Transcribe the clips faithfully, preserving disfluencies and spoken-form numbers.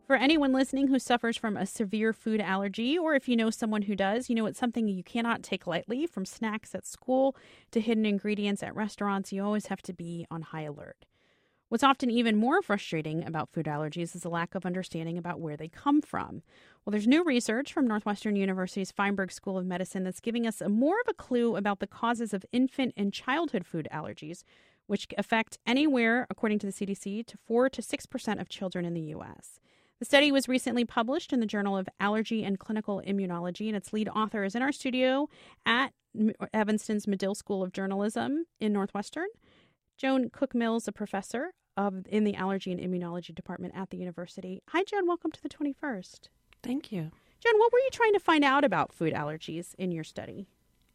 For anyone listening who suffers from a severe food allergy, or if you know someone who does, you know it's something you cannot take lightly. From snacks at school to hidden ingredients at restaurants, you always have to be on high alert. What's often even more frustrating about food allergies is a lack of understanding about where they come from. Well, there's new research from Northwestern University's Feinberg School of Medicine that's giving us a more of a clue about the causes of infant and childhood food allergies, which affect anywhere, according to the C D C, to four to six percent of children in the U S. The study was recently published in the Journal of Allergy and Clinical Immunology, and its lead author is in our studio at Evanston's Medill School of Journalism in Northwestern. Joan Cook-Mills, a professor of in the Allergy and Immunology Department at the university. Hi, Joan. Welcome to the twenty-first. Thank you. Joan, what were you trying to find out about food allergies in your study?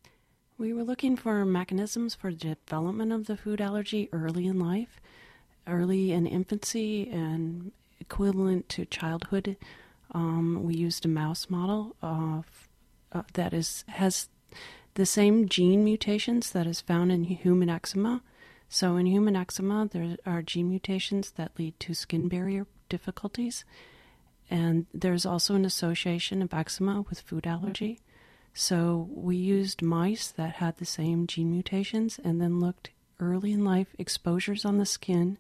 We were looking for mechanisms for the development of the food allergy early in life, early in infancy, and equivalent to childhood. Um, we used a mouse model of uh, that is has the same gene mutations that is found in human eczema. So in human eczema, there are gene mutations that lead to skin barrier difficulties, and there's also an association of eczema with food allergy. So we used mice that had the same gene mutations and then looked early in life exposures on the skin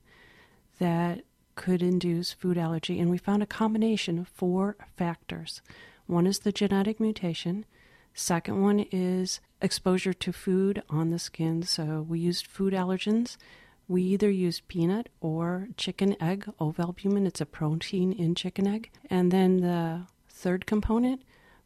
that could induce food allergy, and we found a combination of four factors. One is the genetic mutation. Second one is exposure to food on the skin. So we used food allergens. We either used peanut or chicken egg ovalbumin. It's a protein in chicken egg. And then the third component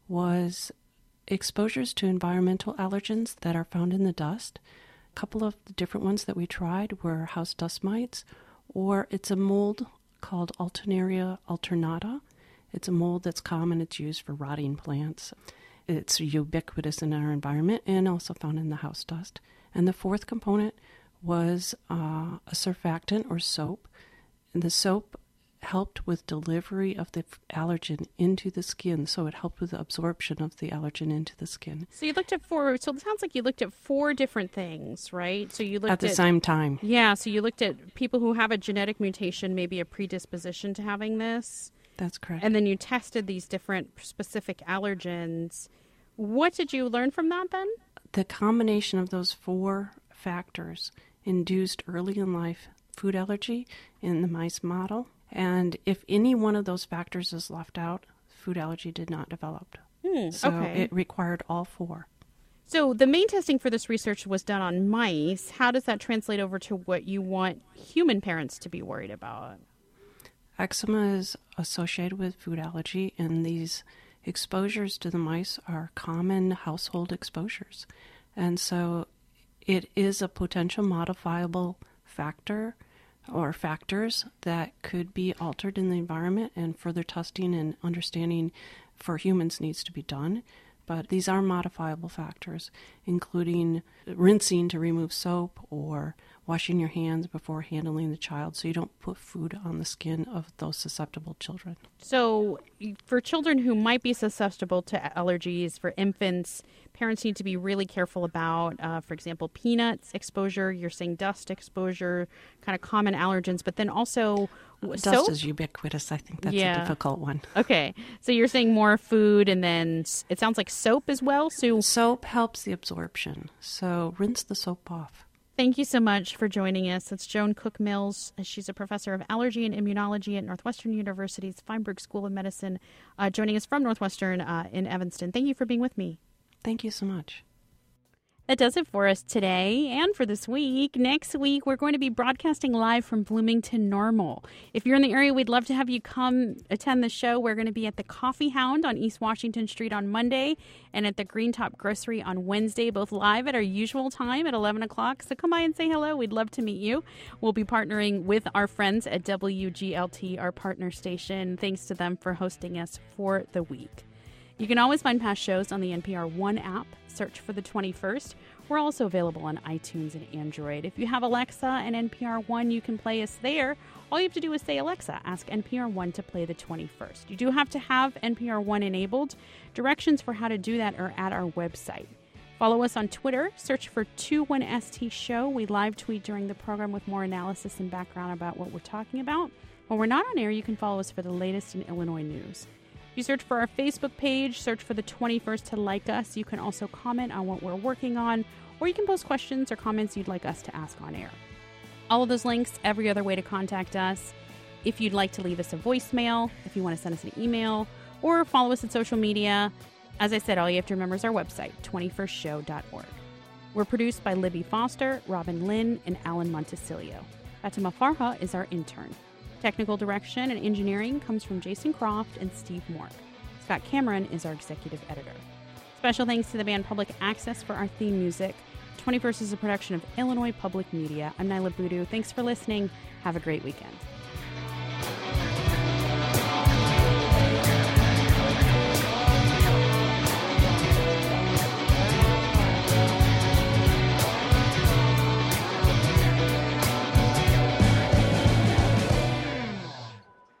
was exposures to environmental allergens that are found in the dust. A couple of the different ones that we tried were house dust mites, or it's a mold called Alternaria alternata. It's a mold that's common. It's used for rotting plants. It's ubiquitous in our environment and also found in the house dust. And the fourth component was uh, a surfactant or soap. And the soap helped with delivery of the allergen into the skin, so it helped with the absorption of the allergen into the skin. So you looked at four, so it sounds like you looked at four different things, right? So you looked at the at, same time. Yeah, so you looked at people who have a genetic mutation, maybe a predisposition to having this. That's correct. And then you tested these different specific allergens. What did you learn from that then? The combination of those four factors induced early in life food allergy in the mice model. And if any one of those factors is left out, food allergy did not develop. Hmm, so okay. It required all four. So the main testing for this research was done on mice. How does that translate over to what you want human parents to be worried about? Eczema is associated with food allergy, and these exposures to the mice are common household exposures. And so it is a potential modifiable factor or factors that could be altered in the environment, and further testing and understanding for humans needs to be done. But these are modifiable factors, including rinsing to remove soap or washing your hands before handling the child so you don't put food on the skin of those susceptible children. So for children who might be susceptible to allergies, for infants, parents need to be really careful about, uh, for example, peanuts exposure. You're saying dust exposure, kind of common allergens, but then also Dust soap? is ubiquitous. I think that's Yeah. a difficult one. Okay. So you're saying more food, and then it sounds like soap as well. So soap helps the absorption. So rinse the soap off. Thank you so much for joining us. It's Joan Cook-Mills. She's a professor of allergy and immunology at Northwestern University's Feinberg School of Medicine, uh, joining us from Northwestern uh, in Evanston. Thank you for being with me. Thank you so much. That does it for us today and for this week. Next week, we're going to be broadcasting live from Bloomington Normal. If you're in the area, we'd love to have you come attend the show. We're going to be at the Coffee Hound on East Washington Street on Monday and at the Green Top Grocery on Wednesday, both live at our usual time at eleven o'clock. So come by and say hello. We'd love to meet you. We'll be partnering with our friends at W G L T, our partner station. Thanks to them for hosting us for the week. You can always find past shows on the N P R One app. Search for the twenty-first. We're also available on iTunes and Android. If you have Alexa and N P R One, you can play us there. All you have to do is say, Alexa, ask N P R One to play the twenty-first. You do have to have N P R One enabled. Directions for how to do that are at our website. Follow us on Twitter. Search for two one S T Show. We live tweet during the program with more analysis and background about what we're talking about. When we're not on air, you can follow us for the latest in Illinois news. If you search for our Facebook page, search for the twenty-first to like us. You can also comment on what we're working on, or you can post questions or comments you'd like us to ask on air. All of those links, every other way to contact us. If you'd like to leave us a voicemail, if you want to send us an email, or follow us on social media, as I said, all you have to remember is our website, twenty-first show dot org. We're produced by Libby Foster, Robin Lynn, and Alan Montecillo. Fatima Farha is our intern. Technical direction and engineering comes from Jason Croft and Steve Mork. Scott Cameron is our executive editor. Special thanks to the band Public Access for our theme music. twenty-first is a production of Illinois Public Media. I'm Nyla Boodoo. Thanks for listening. Have a great weekend.